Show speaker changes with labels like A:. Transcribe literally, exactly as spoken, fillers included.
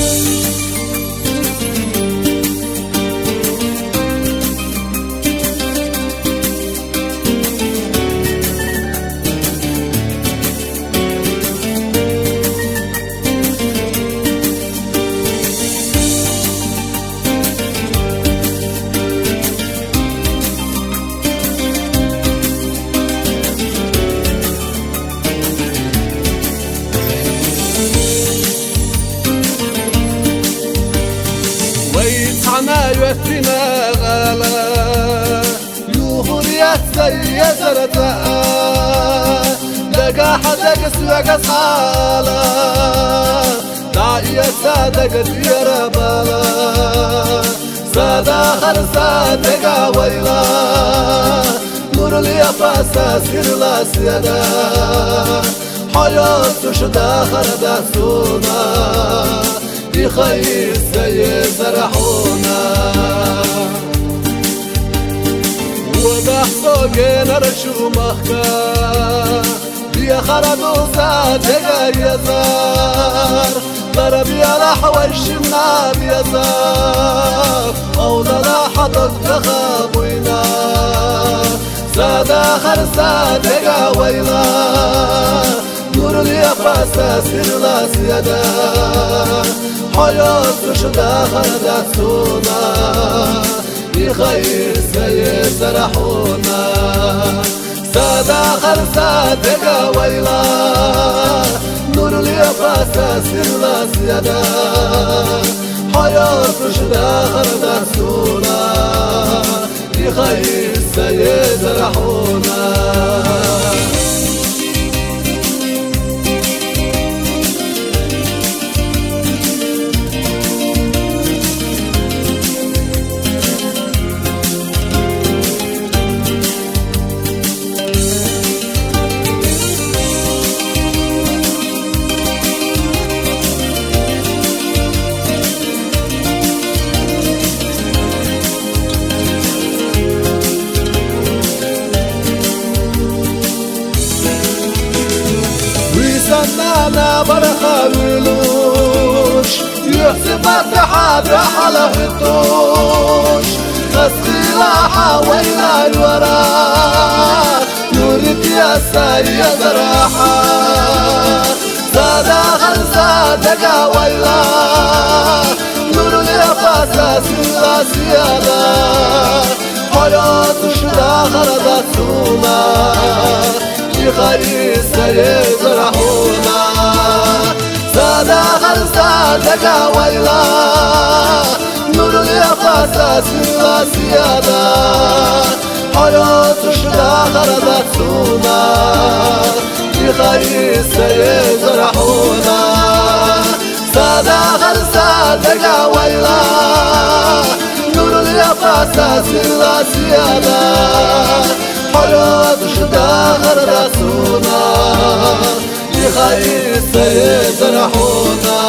A: ويتعنا يوفينا غالا يوهريات زي زرتاء لقى حدك سوق صالا داعية سادك دير بالا سادا خرسا دقا ويلا نور اليافاسا سير لا سيدا حياة شدا خردا سونا بخير سيزرحونا وبحثو جينا رشو مخكا بيا خردو سادقا يزار ضربي على حوشنا بيزار أولا حطك تخابوينا سادا خرسا دقا ويلا نور اليافاسا سير لا سيدا حياة شدا خردت سونا بخير سيزرحونا سادا خرسا دقا ويلا نور اليافاسا سير لا سيدا حياة شدا خردت سونا بخير سيزرحونا سنانا برخا ويلوش يحسب اتحاد على الطوش خسقي لاحا ويلا الورا يوريك يا سيد راحة سادا خلصا دقا ويلا نور اليافاسا سلا سيادا حياة شدا خردت سونا بخير سيزرحونا سادا خلصا دقا ويلا نور اليافاسا سلا سيادا حياة شدا خردت سونا بخير سيزرحونا سادا خلصا دقا ويلا نور اليافاسا سلا سيادا حياة شدا خردت سونا بخير سيزرحونا